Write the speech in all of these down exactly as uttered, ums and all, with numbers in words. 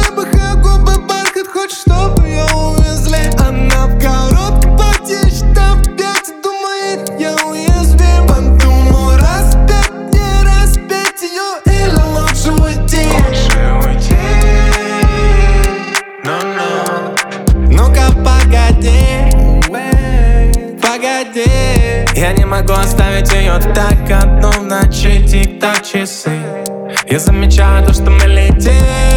вайбах, а губы бархат. Хочет, чтобы ее увезли. Она в коротком платье, считав пять, думает, я уязвим. Подумал раз пять, не распять ее, или лучше уйти. Лучше уйти. No-no. Ну-ка погоди, погоди. Я не могу оставить ее так одну в ночи. Тик-так часы. Я замечаю то, что мы летим,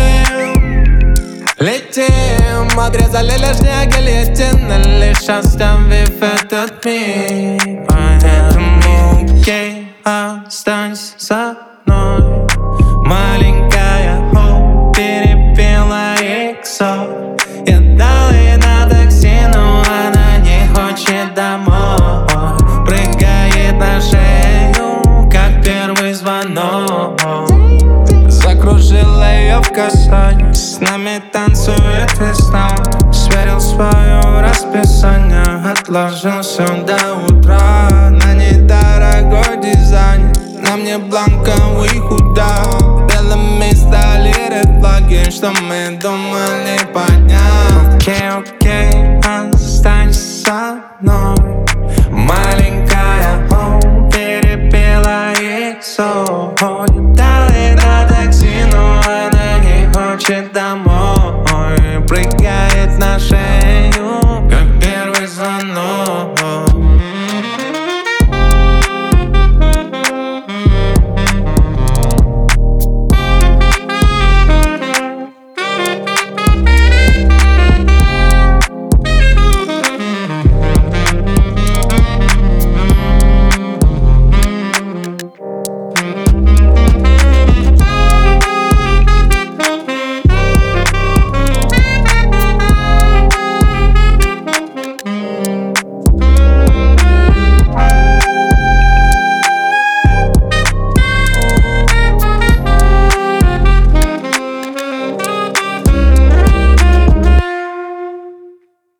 летим. Отрезали лишние галетины, лишь оставив этот мир. Поэтому окей, останься со мной. Маленькая Хоу перепела иксо. Я дал ей на такси, но она не хочет домой. Прыгает на шею, как первый звонок. Закружила ее в касании, с нами танцует весна. Сверил свое расписание, отложил все до утра. На недорогой дизайн, на мне бланковый худа. Белыми стали ред флаги, что мы думали поднять. Окей, окей, останься со мной.